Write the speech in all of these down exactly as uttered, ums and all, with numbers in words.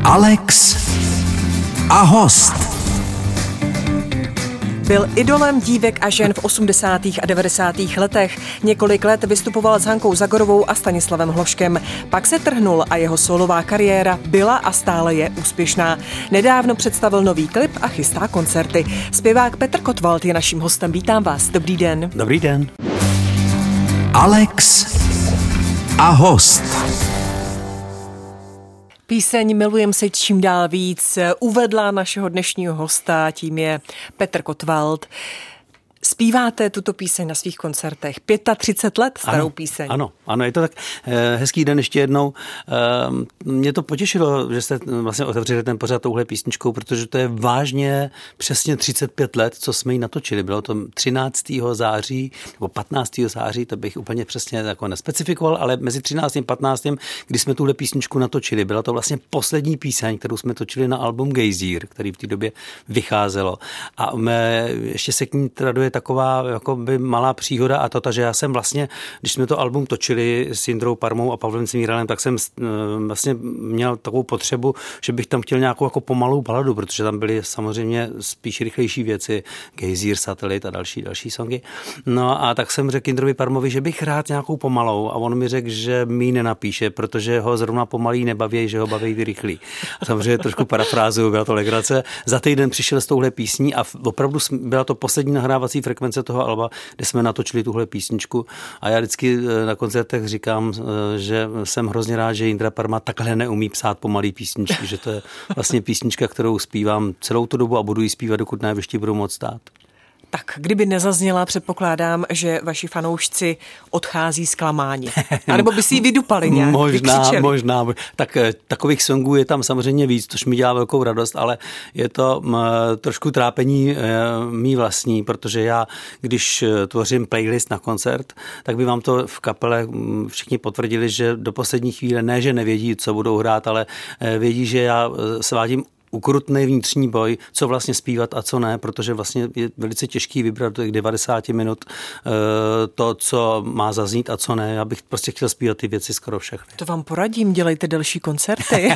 Alex a host. Byl idolem dívek a žen v osmdesátých a devadesátých letech. Několik let vystupoval s Hankou Zagorovou a Stanislavem Hloškem. Pak se trhnul a jeho solová kariéra byla a stále je úspěšná. Nedávno představil nový klip a chystá koncerty. Zpěvák Petr Kottwald je naším hostem. Vítám vás. Dobrý den. Dobrý den. Alex a host. Píseň Milujem se čím dál víc uvedla našeho dnešního hosta, tím je Petr Kottwald. Zpíváte tuto píseň na svých koncertech. třicet pět let starou ano, píseň. Ano, ano, je to tak eh, hezký den ještě jednou. Eh, mě to potěšilo, že jste vlastně otevřeli ten pořad touhle písničkou, protože to je vážně přesně třicet pět let, co jsme ji natočili. Bylo to třináctého září nebo patnáctého září, to bych úplně přesně jako nespecifikoval, ale mezi třináctým a patnáctým, kdy jsme tuhle písničku natočili. Byla to vlastně poslední píseň, kterou jsme točili na album Gejzír, který v té době vycházelo. A mé, ještě se k ní traduje taková jakoby malá příhoda a to, ta, že já jsem vlastně, když jsme to album točili s Jindrou Parmou a Pavlem Cmíralem, tak jsem vlastně měl takovou potřebu, že bych tam chtěl nějakou jako pomalou baladu, protože tam byly samozřejmě spíš rychlejší věci, Gejzír, Satelit a další, další songy. No a tak jsem řekl Jindrovi Parmovi, že bych rád nějakou pomalou a on mi řekl, že mi nenapíše, protože ho zrovna pomalý nebaví, že ho baví ty rychlý. A samozřejmě trošku parafrázuju, byla to legrace. Za týden přišel s touhle písní a opravdu byla to poslední nahrávací frekvence toho alba, kde jsme natočili tuhle písničku a já vždycky na koncertech říkám, že jsem hrozně rád, že Jindra Parma takhle neumí psát pomalý písničky, že to je vlastně písnička, kterou zpívám celou tu dobu a budu ji zpívat, dokud na jevišti budu moc stát. Tak, kdyby nezazněla, předpokládám, že vaši fanoušci odchází zklamáni. A nebo by si ji vydupali nějak, Možná, vykřičeli. možná. Tak takových songů je tam samozřejmě víc, což mi dělá velkou radost, ale je to m, trošku trápení e, mý vlastní, protože já, když tvořím playlist na koncert, tak by vám to v kapele všichni potvrdili, že do poslední chvíle ne, že nevědí, co budou hrát, ale vědí, že já svádím ukrutný vnitřní boj, co vlastně zpívat a co ne, protože vlastně je velice těžký vybrat do těch devadesát minut to, co má zaznít a co ne. Já bych prostě chtěl zpívat ty věci skoro všechny. To vám poradím, dělejte delší koncerty.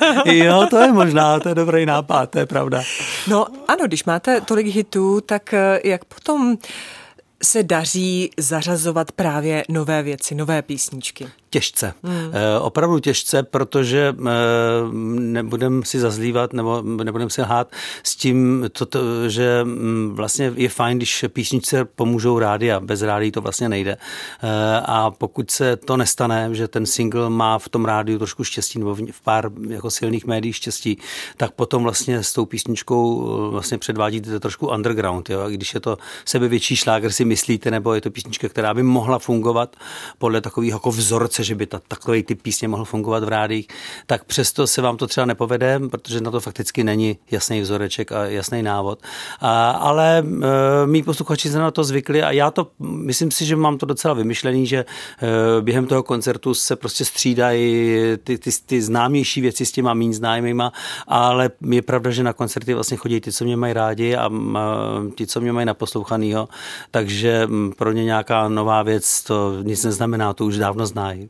Jo, to je možná, to je dobrý nápad, to je pravda. No ano, když máte tolik hitů, tak jak potom se daří zařazovat právě nové věci, nové písničky? Těžce. Hmm. E, opravdu těžce, protože e, nebudem si zazlívat nebo nebudem si lhát s tím, to, to, že m, vlastně je fajn, když písničce pomůžou rádia. Bez rádií to vlastně nejde. E, a pokud se to nestane, že ten single má v tom rádiu trošku štěstí nebo v, v pár jako silných médiích štěstí, tak potom vlastně s tou písničkou vlastně předvádíte trošku underground. Jo? A když je to sebevětší šláger, si myslíte, nebo je to písnička, která by mohla fungovat podle takového jako vzorce, že by ta, takový typ písně mohl fungovat v rádiích, tak přesto se vám to třeba nepovede, protože na to fakticky není jasný vzoreček a jasný návod. A, ale e, mý posluchači se na to zvykli a já to, myslím si, že mám to docela vymyšlený, že e, během toho koncertu se prostě střídají ty, ty, ty známější věci s těma méně známýma, ale je pravda, že na koncerty vlastně chodí ty, co mě mají rádi a, a ti, co mě mají naposlouchanýho, takže pro ně nějaká nová věc to nic neznamená, to už dávno znají.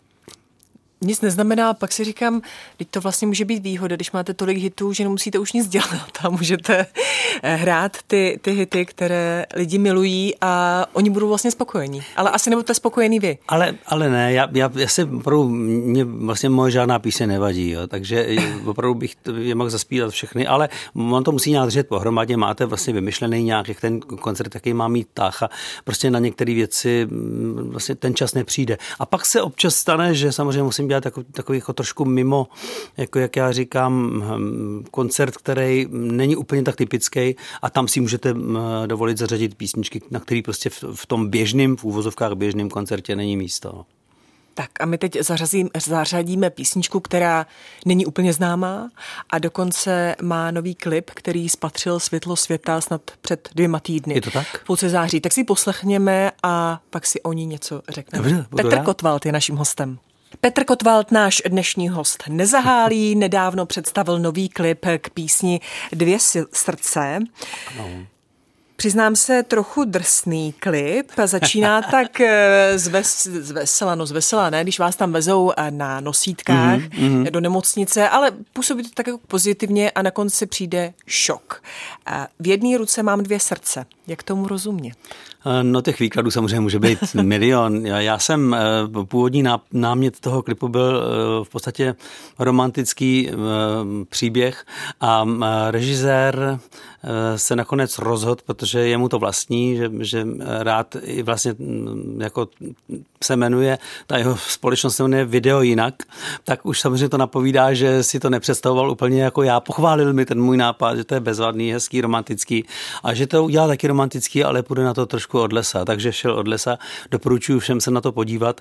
Nic neznamená, pak si říkám, teď to vlastně může být výhoda, když máte tolik hitů, že nemusíte už nic dělat a můžete hrát ty, ty hity, které lidi milují a oni budou vlastně spokojení. Ale asi nebudete spokojení vy. Ale, ale ne, já, já, já se opravdu, mě vlastně moje žádná píseň nevadí, jo, takže opravdu bych je mohl zaspívat všechny, ale on to musí nějak držet pohromadě, máte vlastně vymyšlený nějak, jak ten koncert, jaký má mít tah a prostě na některé věci vlastně ten čas nepřijde. A pak se občas stane, že samozřejmě musím dělat takový, takový jako trošku mimo, jako jak já říkám, koncert, který není úplně tak typický a tam si můžete dovolit zařadit písničky, na který prostě v, v tom běžném, v úvozovkách běžném koncertě není místo. Tak a my teď zařazím, zařadíme písničku, která není úplně známá a dokonce má nový klip, který spatřil světlo světa snad před dvěma týdny. Je to tak? V půlce září. Tak si ji poslechněme a pak si o ní něco řekneme. Dobře, Petr Kottwald je naším hostem. Petr Kottwald, náš dnešní host, nezahálí, nedávno představil nový klip k písni Dvě srdce. No. Přiznám se, trochu drsný klip. Začíná tak z, ves, z vesela, no z vesela, ne, když vás tam vezou na nosítkách mm-hmm. do nemocnice, ale působí to tak jako pozitivně a na konci přijde šok. V jedné ruce mám dvě srdce. Jak tomu rozumět? No těch výkladů samozřejmě může být milion. Já jsem, původní námět toho klipu byl v podstatě romantický příběh a režisér se nakonec rozhodl, protože je mu to vlastní, že, že rád i vlastně jako se jmenuje, ta jeho společnost se jmenuje Video jinak, tak už samozřejmě to napovídá, že si to nepředstavoval úplně jako já. Pochválil mi ten můj nápad, že to je bezvadný, hezký, romantický a že to udělal taky romantický, ale půjde na to trošku od lesa, takže šel od lesa. Doporučuji všem se na to podívat.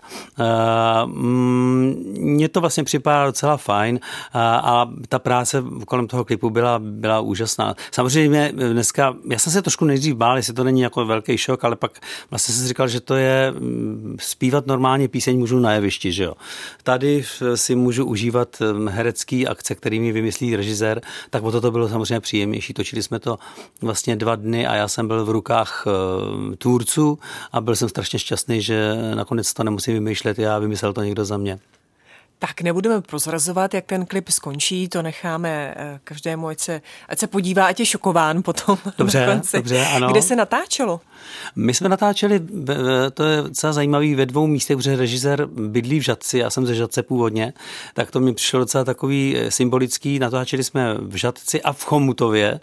Mně to vlastně připadá docela fajn a ta práce kolem toho klipu byla, byla úžasná. Samozřejmě dneska, já jsem se trošku nejdřív bál, jestli to není jako velký šok, ale pak vlastně jsem si říkal, že to je zpívat normálně píseň můžu na jevišti, že jo. Tady si můžu užívat herecký akce, který mi vymyslí režisér, tak o to to bylo samozřejmě příjemnější. Točili jsme to vlastně dva dny a já jsem byl v rukách tvůrců a byl jsem strašně šťastný, že nakonec to nemusím vymýšlet, já vymyslel to někdo za mě. Tak nebudeme prozrazovat, jak ten klip skončí, to necháme každému, ať se, ať se podívá, ať je šokován potom. Dobře, na konci. dobře, ano. Kde se natáčelo? My jsme natáčeli, to je docela zajímavý, ve dvou místech, protože režisér bydlí v Žatci, já jsem ze Žatce původně, tak to mi přišlo docela takový symbolický. Natáčeli jsme v Žatci a v Chomutově,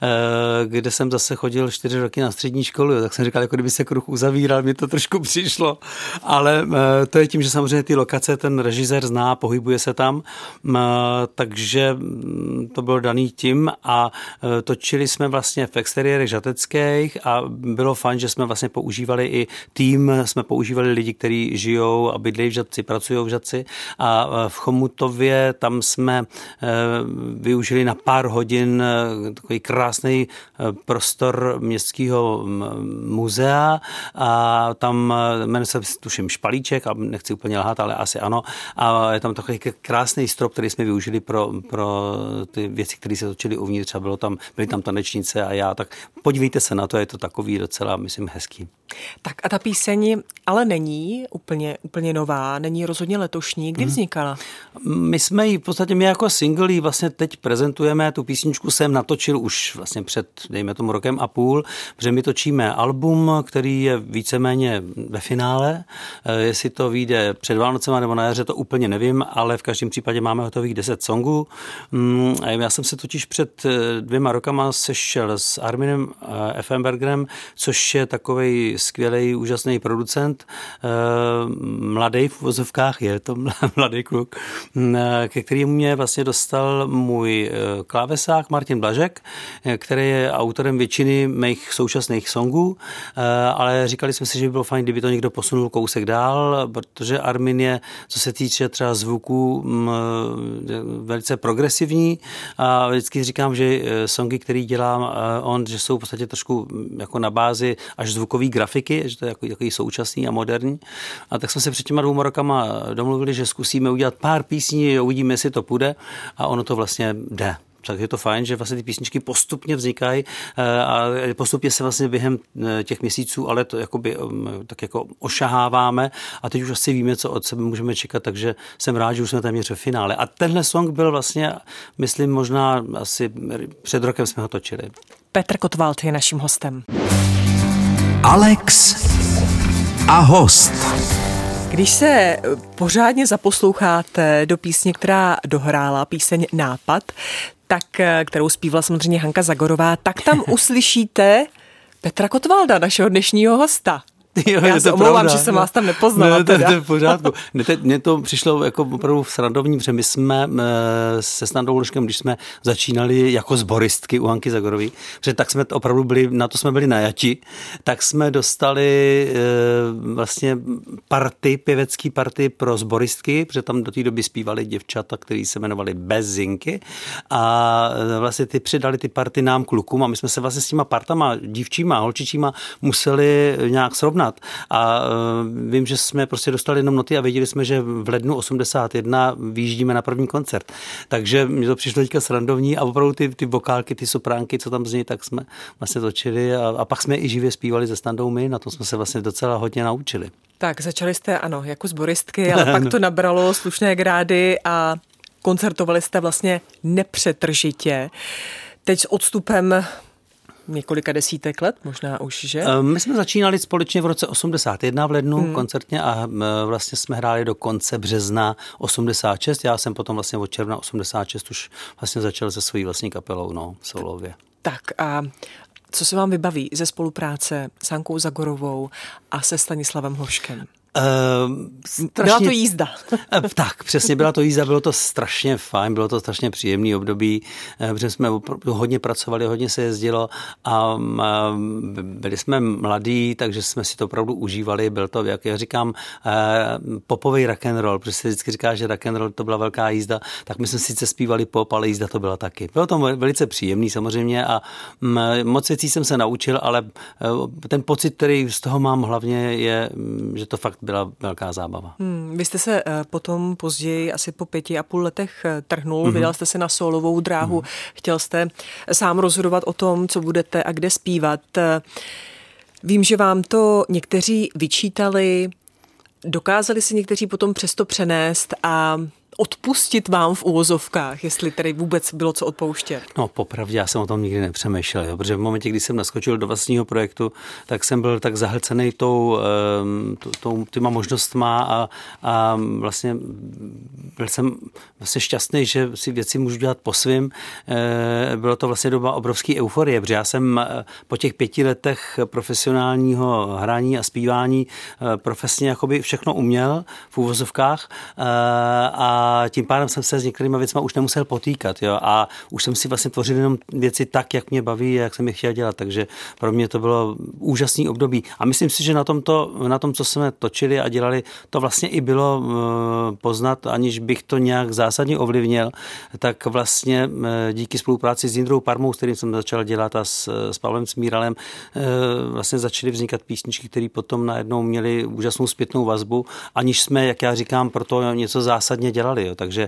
kde jsem zase chodil čtyři roky na střední školu, tak jsem říkal, jako kdyby se kruh uzavíral, mi to trošku přišlo, ale to je tím, že samozřejmě ty lokace ten režisér zná, pohybuje se tam, takže to bylo daný tím a točili jsme vlastně v exteriérech žateckých a bylo fajn, že jsme vlastně používali i tým, jsme používali lidi, kteří žijou a bydlejí v Žatci, pracují v Žatci a v Chomutově tam jsme využili na pár hodin takový krásný prostor městského muzea a tam jmenuje se tuším Špalíček a nechci úplně lhát, ale asi ano a je tam takový krásný strop, který jsme využili pro, pro ty věci, které se točily uvnitř a bylo tam, byly tam tanečnice a já, tak podívejte se na to, je to takový docela, myslím, hezký. Tak a ta píseň ale není úplně, úplně nová, není rozhodně letošní. Kdy vznikala? My jsme ji v podstatě, my jako single ji vlastně teď prezentujeme, tu písničku jsem natočil už vlastně před, dejme tomu, rokem a půl, protože my točíme album, který je víceméně ve finále, jestli to vyjde před Vánocema nebo na jaře, to úplně nevím, ale v každém případě máme hotových deset songů. Já jsem se totiž před dvěma rokama sešel s Arminem Effenbergerem, což je takovej skvělej, úžasný producent, mladý v uvozovkách, je to mladý kluk, ke kterému mě vlastně dostal můj klávesák Martin Blažek, který je autorem většiny mých současných songů, ale říkali jsme si, že by bylo fajn, kdyby to někdo posunul kousek dál, protože Armin je, co se týče třeba zvuků, velice progresivní a vždycky říkám, že songy, který dělám on, že jsou v podstatě trošku jako na bázi až zvukový grafiky, že to je jako takový současný a moderní. A tak jsme se před těma dvouma rokama domluvili, že zkusíme udělat pár písní, uvidíme, jestli to půjde a ono to vlastně jde. Tak je to fajn, že vlastně ty písničky postupně vznikají a postupně se vlastně během těch měsíců, ale to jakoby tak jako ošaháváme a teď už asi víme, co od sebe můžeme čekat, takže jsem rád, že už jsme téměř v finále. A tenhle song byl vlastně, myslím, možná asi před rokem jsme ho točili. Petr Kotwald je naším hostem. Alex a host. Když se pořádně zaposloucháte do písně, která dohrála, píseň Nápad, tak, kterou zpívala samozřejmě Hanka Zagorová, tak tam uslyšíte Petra Kotwalda, našeho dnešního hosta. Jo, já se omlouvám, že jsem vás tam nepoznala. Ne, to, to je v pořádku. Mně to přišlo jako opravdu srandovní, protože my jsme se Standou Hloškem, když jsme začínali jako sboristky u Hanky Zagorový, protože tak jsme opravdu byli, na to jsme byli najati, tak jsme dostali vlastně party, pěvecký party pro sboristky, protože tam do té doby zpívali děvčata, který se jmenovali Bezinky a vlastně ty přidali ty party nám klukům a my jsme se vlastně s těma partama, dívčíma, holčičíma museli nějak srovnat. srovnat. A vím, že jsme prostě dostali jenom noty a věděli jsme, že v lednu osmdesát jedna vyjíždíme na první koncert. Takže mi to přišlo teďka srandovní a opravdu ty, ty vokálky, ty sopránky, co tam zní, tak jsme vlastně točili a, a pak jsme i živě zpívali se Standou my, na tom jsme se vlastně docela hodně naučili. Tak, začali jste, ano, jako sboristky, ale pak to nabralo slušné grády a koncertovali jste vlastně nepřetržitě. Teď s odstupem několika desítek let, možná už, že? My jsme začínali společně v roce osmdesát jedna v lednu hmm. koncertně a vlastně jsme hráli do konce března osmdesát šest. Já jsem potom vlastně od června osmdesát šest už vlastně začal se svojí vlastní kapelou, no, solově. Tak a co se vám vybaví ze spolupráce s Hankou Zagorovou a se Stanislavem Hloškem? Uh, strašně, byla to jízda. uh, tak, přesně, byla to jízda, bylo to strašně fajn, bylo to strašně příjemný období, uh, protože jsme hodně pracovali, hodně se jezdilo a uh, byli jsme mladí, takže jsme si to opravdu užívali, byl to, jak já říkám, uh, popový rock and roll, protože se vždycky říká, že rock and roll to byla velká jízda, tak my jsme sice zpívali pop, ale jízda to byla taky. Bylo to velice příjemný samozřejmě a um, moc věcí jsem se naučil, ale uh, ten pocit, který z toho mám hlavně je, že to fakt byla velká zábava. Hmm, vy jste se uh, potom později, asi po pěti a půl letech uh, trhnul, mm-hmm. vydal jste se na solovou dráhu, mm-hmm. chtěl jste sám rozhodovat o tom, co budete a kde zpívat. Uh, vím, že vám to někteří vyčítali, dokázali si někteří potom přesto přenést a odpustit vám v uvozovkách, jestli tedy vůbec bylo co odpouštět? No popravdě, já jsem o tom nikdy nepřemýšlel, jo, protože v momentě, kdy jsem naskočil do vlastního projektu, tak jsem byl tak zahlcený tou, tou, těma možnostma a, a vlastně byl jsem vlastně šťastný, že si věci můžu dělat po svým. Bylo to vlastně doba obrovské euforie, protože já jsem po těch pěti letech profesionálního hraní a zpívání profesně jakoby všechno uměl v uvozovkách a A tím pádem jsem se s některými věcmi už nemusel potýkat. Jo? A už jsem si vlastně tvořil jenom věci tak, jak mě baví a jak jsem je chtěl dělat. Takže pro mě to bylo úžasný období. A myslím si, že na, tomto, na tom, co jsme točili a dělali, to vlastně i bylo poznat, aniž bych to nějak zásadně ovlivnil. Tak vlastně díky spolupráci s Jindrou Parmou, s kterým jsem začal dělat, a s, s Pavlem Smíralem, vlastně začaly vznikat písničky, které potom najednou měly úžasnou zpětnou vazbu, aniž jsme, jak já říkám, pro to něco zásadně dělali. Jo. Takže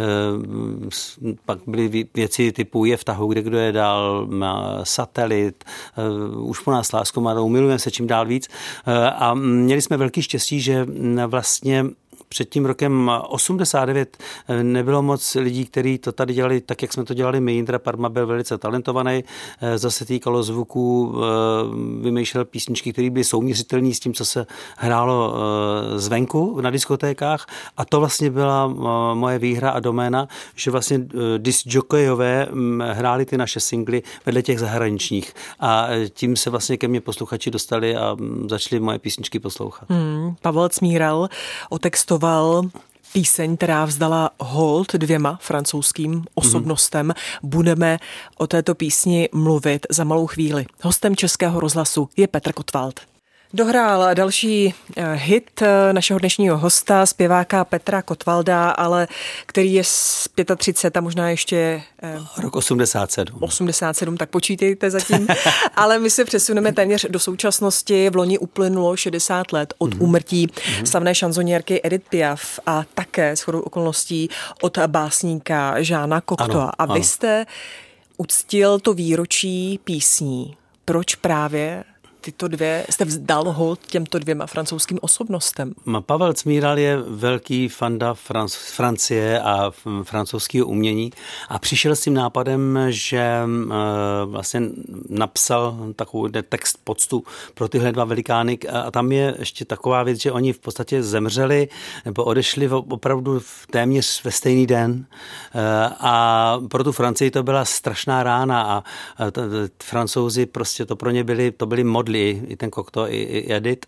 e, pak byly věci typu Je v tahu, kde kdo je dál, Satelit, e, Už po nás lásku mladou, Milujeme se čím dál víc. E, a měli jsme velký štěstí, že vlastně před tím rokem osmdesát devět nebylo moc lidí, kteří to tady dělali tak, jak jsme to dělali my. Jindra Parma byl velice talentovaný, zase týkalo zvuků, vymýšlel písničky, které byly souměřitelné s tím, co se hrálo zvenku na diskotékách, a to vlastně byla moje výhra a doména, že vlastně discjokejové hráli ty naše singly vedle těch zahraničních a tím se vlastně ke mně posluchači dostali a začali moje písničky poslouchat. Hmm, Pavel Smíral otextoval píseň, která vzdala hold dvěma francouzským osobnostem. Mm-hmm. Budeme o této písni mluvit za malou chvíli. Hostem Českého rozhlasu je Petr Kottwald. Dohrál další hit našeho dnešního hosta, zpěváka Petra Kottwalda, ale který je z třicet pět a možná ještě... Rok osmdesát sedm. osmdesát sedm, tak počítejte zatím. Ale my se přesuneme téměř do současnosti. V loni uplynulo šedesát let od mm-hmm. úmrtí mm-hmm. slavné šanzoniérky Edith Piaf a také shodou okolností od básníka Žána Cocteau. A vy ano. jste uctil to výročí písní. Proč právě tyto dvě, jste vzdal hold těmto dvěma francouzským osobnostem? Pavel Smíral je velký fanda Franc- Francie a francouzského umění a přišel s tím nápadem, že e, vlastně napsal takový text poctu pro tyhle dva velikány a tam je ještě taková věc, že oni v podstatě zemřeli nebo odešli opravdu téměř ve stejný den e, a pro tu Francii to byla strašná rána a, a t, t, Francouzi prostě to pro ně byli, to byli modly, i ten Cocteau, i, i Edith.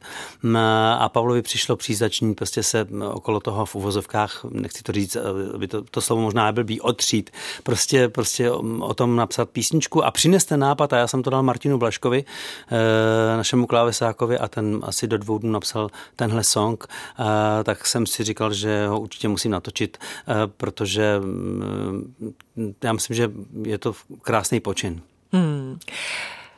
A Pavlovi přišlo příznačný prostě se okolo toho v uvozovkách, nechci to říct, aby to, to slovo možná blbý, otřít, prostě, prostě o tom napsat písničku a přinést ten nápad a já jsem to dal Martinu Blaškovi, našemu klávesákovi a ten asi do dvou dnů napsal tenhle song, tak jsem si říkal, že ho určitě musím natočit, protože já myslím, že je to krásný počin. Hmm.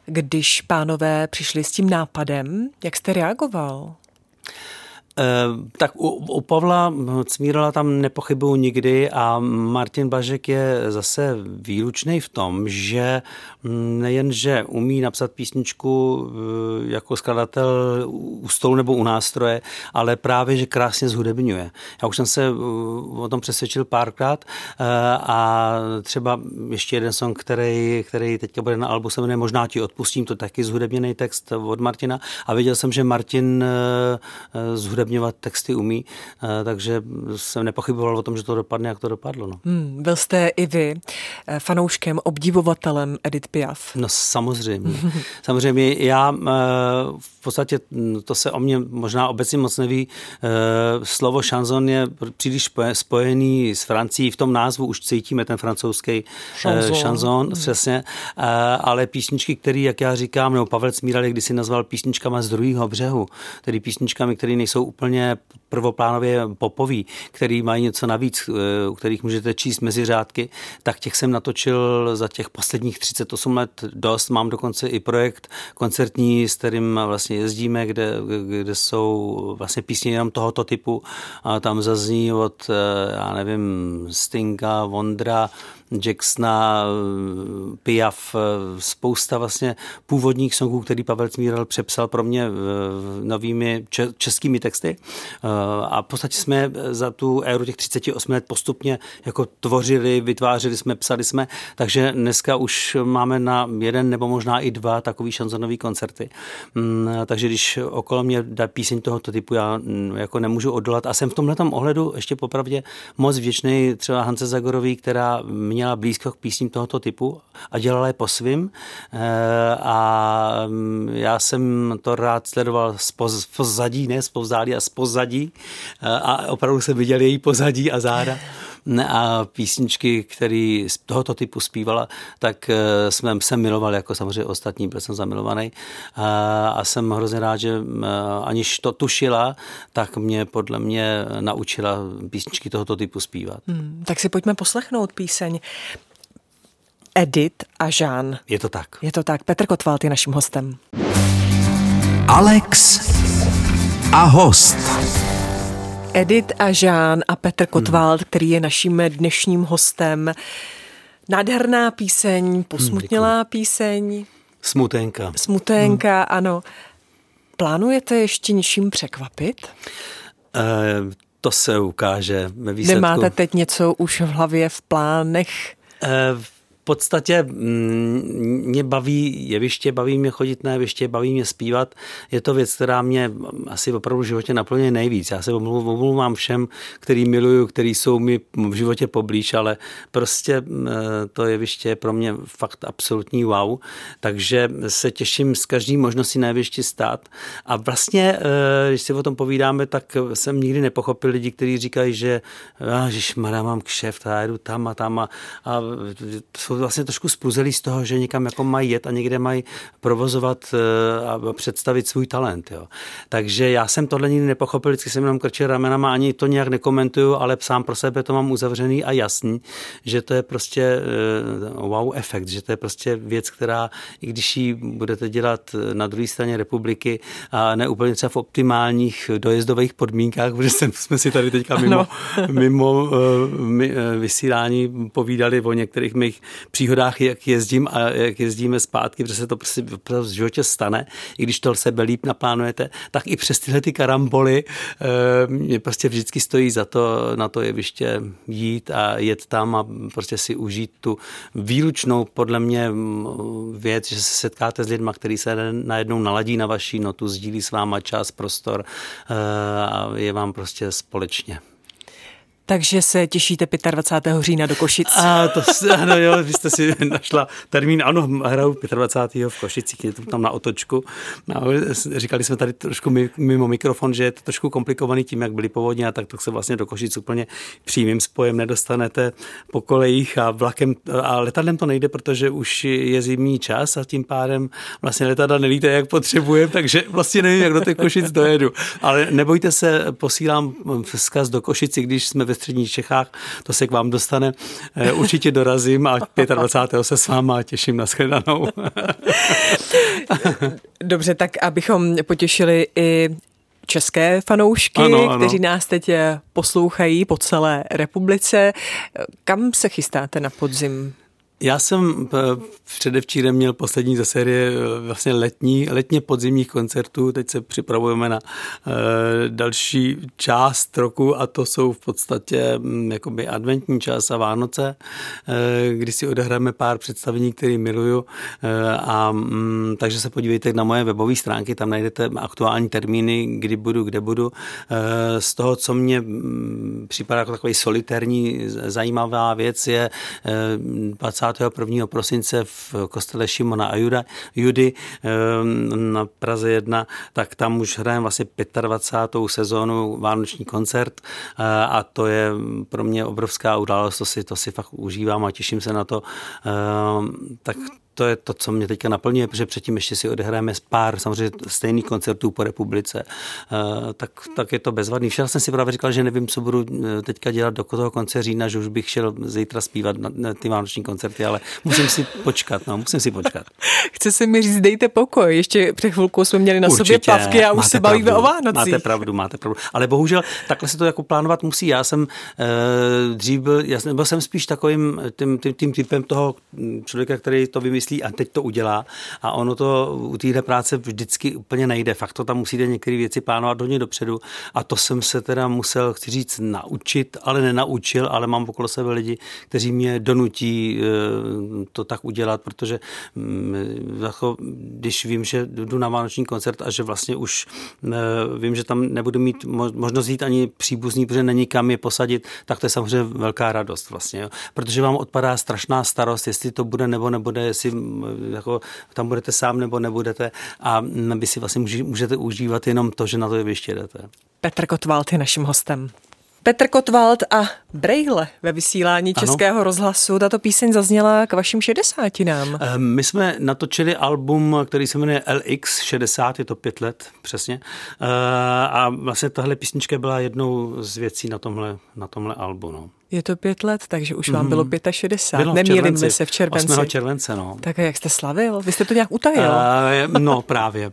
Když pánové přišli s tím nápadem, jak jste reagoval? Tak u, u Pavla Cmírala tam nepochybuju nikdy a Martin Blažek je zase výlučný v tom, že nejen, že umí napsat písničku jako skladatel u stolu nebo u nástroje, ale právě, že krásně zhudebňuje. Já už jsem se o tom přesvědčil párkrát a třeba ještě jeden song, který, který teďka bude na albu, se jmenuje Možná ti odpustím, to taky zhudebněný text od Martina a viděl jsem, že Martin zhudebňuje texty umí, takže jsem nepochyboval o tom, že to dopadne, jak to dopadlo. No. Hmm, byl jste i vy fanouškem, obdivovatelem Edith Piaf? No samozřejmě. Samozřejmě já v podstatě, to se o mě možná obecně moc neví, slovo šanson je příliš spojený s Francií, v tom názvu už cítíme ten francouzský šanson, přesně, ale písničky, které, jak já říkám, nebo Pavel Cmíral když si nazval písničkama z druhého břehu, tedy písničkami, které nejsou úplně prvoplánově popový, který mají něco navíc, u kterých můžete číst mezi řádky, tak těch jsem natočil za těch posledních třicet osm let dost. Mám dokonce i projekt koncertní, s kterým vlastně jezdíme, kde, kde jsou vlastně písně jenom tohoto typu a tam zazní od, já nevím, Stinga, Vondra, Jacksona, Piaf, spousta vlastně původních songů, který Pavel Cmíral přepsal pro mě novými českými texty. A v podstatě jsme za tu éru těch třicet osm let postupně jako tvořili, vytvářeli jsme, psali jsme, takže dneska už máme na jeden nebo možná i dva takový šanzonový koncerty. Takže když okolo mě dá píseň tohoto typu, já jako nemůžu odolat a jsem v tomhletom ohledu ještě popravdě moc vděčný třeba Hance Zagorový, která měla blízko k písním tohoto typu a dělala je po svým a já jsem to rád sledoval z pozadí, ne z povzdálí a z pozadí a opravdu jsem viděl její pozadí a záda a písničky, které z tohoto typu zpívala, tak jsem se miloval jako samozřejmě ostatní, byl jsem zamilovaný a, a jsem hrozně rád, že aniž to tušila, tak mě podle mě naučila písničky tohoto typu zpívat. Hmm, tak si pojďme poslechnout píseň Edith a Jean. Je to tak. Je to tak. Petr Kotwald je naším hostem. Alex a host. Edith a Jean a Petr Kotwald, hmm. který je naším dnešním hostem. Nádherná píseň, posmutnělá hmm, píseň. Smuténka. Smuténka, hmm. ano. Plánujete ještě něčím překvapit? Uh, to se ukáže ve výsledku. Nemáte teď něco už v hlavě, v plánech? Uh, V podstatě mě baví jeviště, baví mě chodit na jeviště, baví mě zpívat. Je to věc, která mě asi opravdu v životě naplňuje nejvíc. Já se omlouvám všem, který miluju, který jsou mi v životě poblíž, ale prostě to jeviště je pro mě fakt absolutní wow. Takže se těším z každé možnosti na jevišti stát. A vlastně, když si o tom povídáme, tak jsem nikdy nepochopil lidi, kteří říkají, že ježišmarja, mám kšeft a jedu tam a tam a, a jsou vlastně trošku spruzelí z toho, že někam jako mají jet a někde mají provozovat a představit svůj talent. Jo. Takže já jsem tohle nikdy nepochopil, vždycky jsem jenom krčil ramenama, ani to nějak nekomentuju, ale sám pro sebe to mám uzavřený a jasný, že to je prostě wow efekt, že to je prostě věc, která, i když ji budete dělat na druhé straně republiky a ne úplně třeba v optimálních dojezdových podmínkách, protože jsme si tady teďka mimo, mimo vysílání povídali o některých mých příhodách, jak jezdím a jak jezdíme zpátky, protože se to prostě v životě stane, i když to sebe líp naplánujete, tak i přes tyhle ty karamboly mě prostě vždycky stojí za to na to jeviště jít a jet tam a prostě si užít tu výlučnou podle mě věc, že se setkáte s lidma, který se najednou naladí na vaší notu, sdílí s váma čas, prostor a je vám prostě společně. Takže se těšíte dvacátého pátého října do Košic. A to ano, jo, vy jste si našla termín, ano, hraju dvacátého pátého v Košicích, je to tam na otočku. No, říkali jsme tady trošku mimo mikrofon, že je to trošku komplikovaný tím, jak byly povodně, a tak to se vlastně do Košic úplně přímým spojem nedostanete po kolejích a vlakem a letadlem to nejde, protože už je zimní čas a tím pádem vlastně letadla nelíte, jak potřebujeme, takže vlastně nevím, jak do těch Košic dojedu. Ale nebojte se, posílám vzkaz do Košic, když jsme ve ve středních Čechách, to se k vám dostane. Určitě dorazím a dvacátého pátého se s váma těším na shledanou. Dobře, tak abychom potěšili i české fanoušky, ano, ano. kteří nás teď poslouchají po celé republice. Kam se chystáte na podzim? Já jsem předevčírem měl poslední ze série vlastně letní, letně podzimních koncertů. Teď se připravujeme na uh, další část roku a to jsou v podstatě um, jakoby adventní čas a Vánoce, uh, kdy si odehráme pár představení, které miluju. Uh, a um, takže se podívejte na moje webové stránky, tam najdete aktuální termíny, kdy budu, kde budu. Uh, z toho, co mě um, připadá jako takový solitérní zajímavá věc, je uh, dvacátého prvního prosince v kostele Šimona a Juda, Judy na Praze jedna, tak tam už hrajeme vlastně dvacátou pátou sezónu vánoční koncert a to je pro mě obrovská událost, to si, to si fakt užívám a těším se na to. Tak to je to, co mě teďka naplňuje, protože předtím ještě si odehrajeme pár samozřejmě stejných koncertů po republice, tak, tak je to bezvadný. Včera jsem si právě říkal, že nevím, co budu teďka dělat do toho konce října, že už bych šel zítra zpívat na, na ty vánoční koncerty, ale musím si počkat, no, musím si počkat. Chce se mi říct, dejte pokoj, ještě před chvilkou jsme měli na Určitě, sobě plavky a už se bavíme pravdu, o Vánocích. Máte pravdu, máte pravdu, ale bohužel takhle se to jako plánovat musí. Já jsem eh, dřív byl, já jsem, byl jsem spíš takovým tím, tím, tím typem toho člověka, který to vymyslí a teď to udělá a ono to u téhle práce vždycky úplně nejde. Fakt to tam musíte některé věci plánovat hodně dopředu a to jsem se teda musel, chci říct, naučit, ale nenaučil, ale mám okolo sebe lidi, kteří mě donutí to tak udělat, protože jako, když vím, že jdu na vánoční koncert a že vlastně už vím, že tam nebudu mít možnost jít ani příbuzný, protože není kam je posadit, tak to je samozřejmě velká radost vlastně, jo. Protože vám odpadá strašná starost, jestli to bude nebo nebude, jestli jako tam budete sám nebo nebudete a vy si vlastně můžete užívat jenom to, že na to jeviště jdete. Petr Kottwald je naším hostem. Petr Kottwald a Brejle ve vysílání ano. Českého rozhlasu. Tato píseň zazněla k vašim šedesátinám. My jsme natočili album, který se jmenuje L X šedesát, je to pět let přesně. A vlastně tahle písnička byla jednou z věcí na tomhle, na tomhle albu. No. Je to pět let, takže už vám bylo šedesát pět. Bylo Nemýlíme se v červenci. osmého července, no. Tak a jak jste slavil? Vy jste to nějak utajil? Uh, no, právě.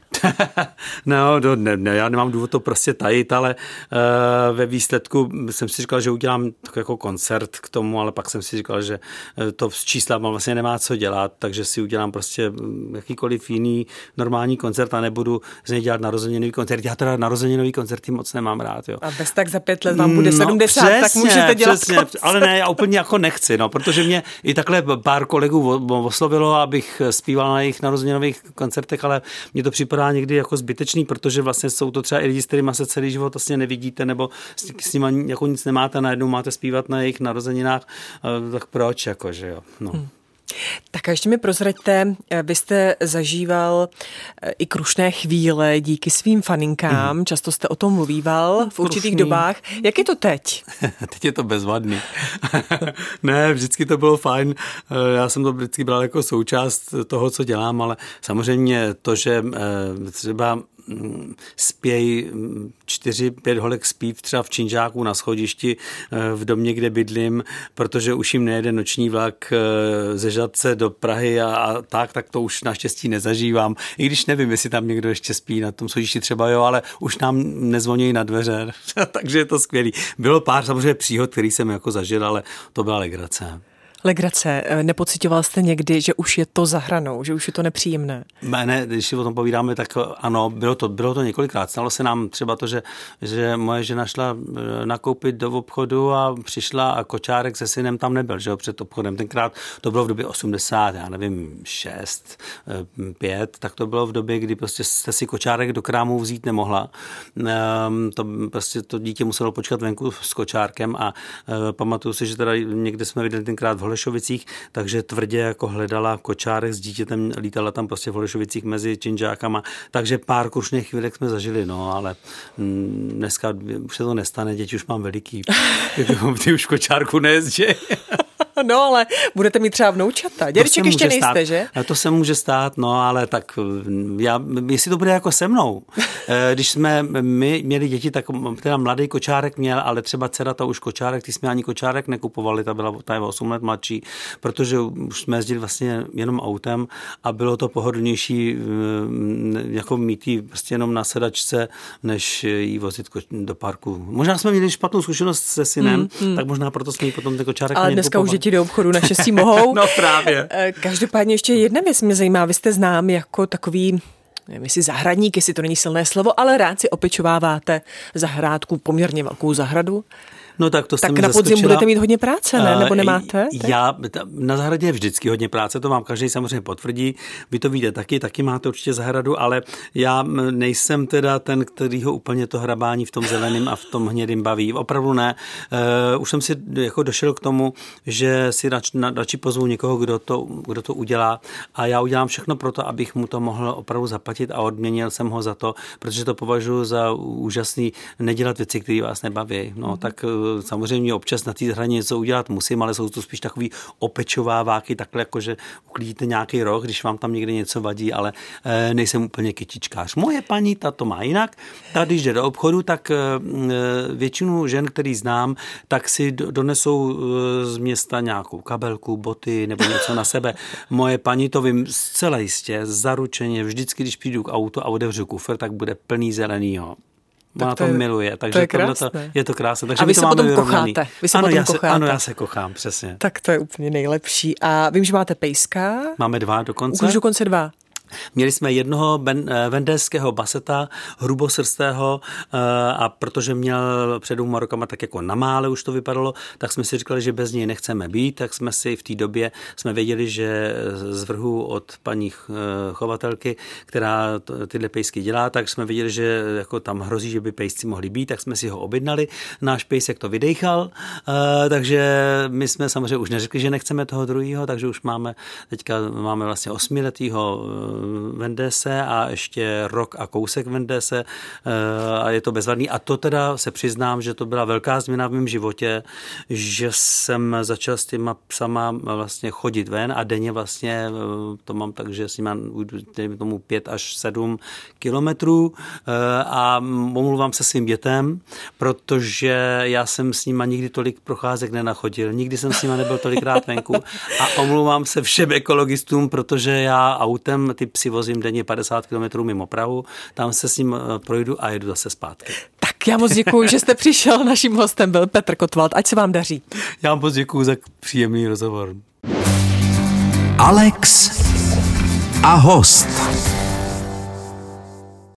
no, do, ne, ne, já nemám důvod to prostě tajit, ale uh, ve výsledku jsem si říkal, že udělám tak jako koncert k tomu, ale pak jsem si říkal, že to s číslama vlastně nemá co dělat, takže si udělám prostě jakýkoliv jiný normální koncert a nebudu z něj dělat narozeninový koncert. Já teda narozeninový koncerty moc nemám rád, jo. A bez tak za pět let vám bude sedmdesát, no, přesně, tak můžete dělat přesně, ale ne, já úplně jako nechci, no, protože mě i takhle pár kolegů oslovilo, abych zpíval na jejich narozeninových koncertech, ale mně to připadá někdy jako zbytečný, protože vlastně jsou to třeba i lidi, s kterými se celý život vlastně nevidíte, nebo s, s nimi jako nic nemáte, najednou máte zpívat na jejich narozeninách, tak proč, jako, že jo, no. Hmm. Tak a ještě mi prozraďte, vy jste zažíval i krušné chvíle díky svým faninkám, mm. často jste o tom mluvíval v určitých Krušný. dobách. Jak je to teď? Teď je to bezvadný. Ne, vždycky to bylo fajn. Já jsem to vždycky bral jako součást toho, co dělám, ale samozřejmě to, že třeba spěj čtyři, pět holek zpív třeba v činžáku na schodišti v domě, kde bydlím, protože už jim nejede noční vlak ze Žatce do Prahy a, a tak, tak to už naštěstí nezažívám. I když nevím, jestli tam někdo ještě spí na tom schodišti třeba, jo, ale už nám nezvoní na dveře, takže je to skvělý. Bylo pár samozřejmě příhod, který jsem jako zažil, ale to byla legrace. Legrace, nepocitoval jste někdy, že už je to za hranou, že už je to nepříjemné? Ne, když si o tom povídáme, tak ano, bylo to, bylo to několikrát. Stalo se nám třeba to, že, že moje žena šla nakoupit do obchodu a přišla a kočárek se synem tam nebyl, že jo, před obchodem. Tenkrát to bylo v době osmdesát, já nevím, šest, pět, tak to bylo v době, kdy prostě jste si kočárek do krámu vzít nemohla. To prostě to dítě muselo počkat venku s kočárkem a pamatuju si, že teda někde jsme viděli tenkrát v Holešovicích, takže tvrdě jako hledala kočárek s dítětem, lítala tam prostě v Holešovicích mezi činžákama, takže pár krušných chvílek jsme zažili, no, ale dneska už se to nestane, děti už mám veliký, ty už v kočárku nejezdí. No, ale budete mít třeba vnoučata. Dědeček ještě nejste, stát. že? To se může stát, no, ale tak já, jestli to bude jako se mnou. Když jsme my měli děti, tak teda mladý kočárek měl, ale třeba dcera ta už kočárek, ty jsme ani kočárek nekupovali, ta byla ta je osm let mladší, protože už jsme jezdili vlastně jenom autem a bylo to pohodlnější jako mít jí prostě jenom na sedačce, než jí vozit do parku. Možná jsme měli špatnou zkušenost se synem, mm, mm. tak možná proto jsme jí potom ten kočárek ale dneska už děti do obchodu naštěstí mohou. No právě. Každopádně ještě jedna věc mě zajímá. Vy jste znám jako takový, nevím, jestli zahradník, jestli to není silné slovo, ale rád si opečováváte zahrádku, poměrně velkou zahradu. No tak to tak na podzim budete mít hodně práce, ne? Nebo nemáte? Uh, já, na zahradě je vždycky hodně práce, to vám každý samozřejmě potvrdí. Vy to víte taky, taky máte určitě zahradu, ale já nejsem teda ten, který ho úplně to hrabání v tom zeleném a v tom hnědým baví. Opravdu ne. Uh, už jsem si jako došel k tomu, že si radši, radši pozvu někoho, kdo to, kdo to udělá a já udělám všechno pro to, abych mu to mohl opravdu zaplatit a odměnil jsem ho za to, protože to považuji za úžasný nedělat věci, které vás nebaví. No, mm. tak samozřejmě občas na té zahradě něco udělat musím, ale jsou to spíš takový opečováváky, takhle jako, že uklidíte nějaký roh, když vám tam někde něco vadí, ale e, nejsem úplně kytičkář. Moje paní, ta to má jinak. Ta, když jde do obchodu, tak e, většinu žen, který znám, tak si donesou e, z města nějakou kabelku, boty nebo něco na sebe. Moje paní to vím zcela jistě, zaručeně, vždycky, když přijdu k autu a otevřu kufr, tak bude plný zelenýho. Ona to, to miluje, takže to je, to, je to krásné. Takže a vy to se potom kocháte. Vy se ano, potom já se, kocháte. Ano, já se kochám, přesně. Tak to je úplně nejlepší. A vím, že máte pejska. Máme dva dokonce. Už dokonce dva. Měli jsme jednoho ben, vendéského baseta, hrubosrstého a protože měl před dvěma rokama tak jako na mále už to vypadalo, tak jsme si říkali, že bez něj nechceme být, tak jsme si v té době jsme věděli, že z vrhu od paní chovatelky, která tyhle pejsky dělá, tak jsme věděli, že jako tam hrozí, že by pejsci mohli být, tak jsme si ho objednali. Náš pejsek to vydejchal, takže my jsme samozřejmě už neřekli, že nechceme toho druhého, takže už máme, teďka máme vlastně osmiletýho Vendése a ještě rok a kousek Vendése a je to bezvadný. A to teda se přiznám, že to byla velká změna v mém životě, že jsem začal s těma psama vlastně chodit ven a denně vlastně to mám tak, že s nima dejme tomu pět až sedm kilometrů a omluvám se svým dětem, protože já jsem s nima nikdy tolik procházek nenachodil, nikdy jsem s nima nebyl tolikrát venku a omluvám se všem ekologistům, protože já autem ty psy vozím denně padesát kilometrů mimo Prahu, tam se s ním projdu a jedu zase zpátky. Tak já moc děkuju, že jste přišel. Naším hostem byl Petr Kotwald. Ať se vám daří. Já moc děkuju za příjemný rozhovor. Alex a host.